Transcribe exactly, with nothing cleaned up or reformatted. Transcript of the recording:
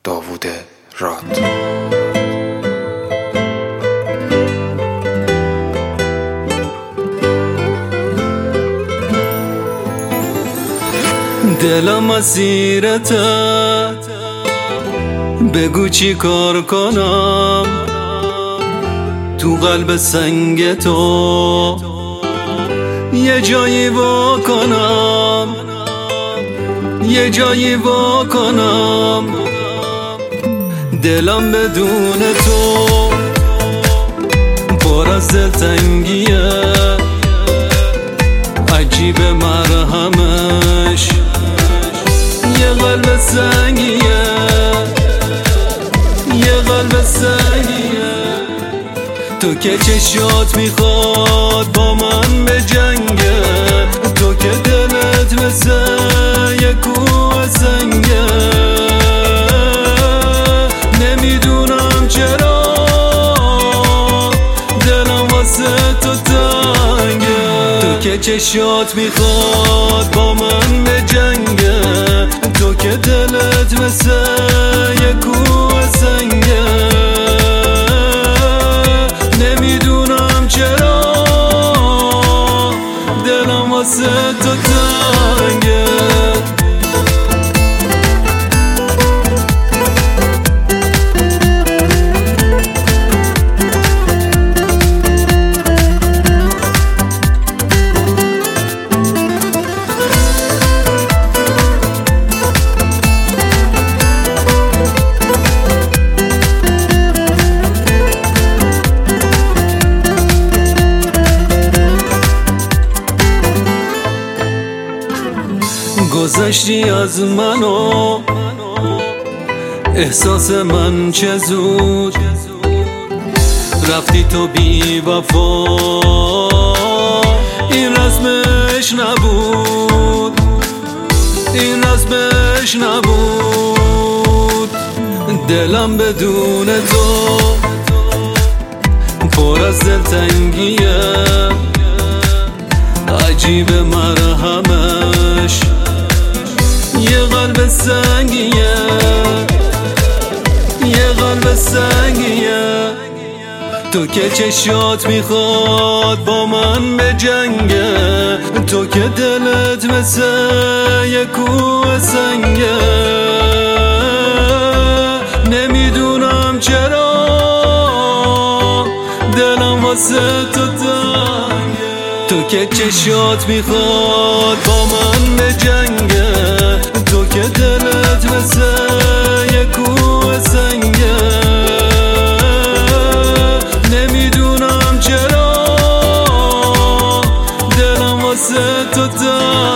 داوود راد. دلم اسیرته، بگو چی کار کنم تو قلب سنگ تو، یه جایی وا کنم، یه جایی وا کنم. دلم بدون تو پر از دلتنگیه، عجیب مرهمش یه قلب سنگیه، یه قلب سنگیه. تو که چشات میخواد با من به جنگه، تو که دلت مثل یه کوه سنگه، نمیدونم چرا دلم واسه تو تنگه. تو که چشات میخواد با من به جنگه، تو که دلت مثل یه کوه سنگه، نمیدونم چرا دلم واسه تو تنگه. گذشتی از منو، احساس من چه زود، رفتی تو بی وفا، این رسمش نبود، این رسمش نبود. دلم بدون تو پر از دلتنگیه، عجیب مرهمش یه قلب سنگیه، یه قلب سنگیه. تو که چشات میخواد با من به جنگه، تو که دلت مثل یه کوه سنگه، نمیدونم چرا دلم واسه تو تنگه. تو که چشات میخواد با من به جنگه، تو که دلت مثل یه کوه سنگه، نمیدونم چرا دلم واسه تو تنگه.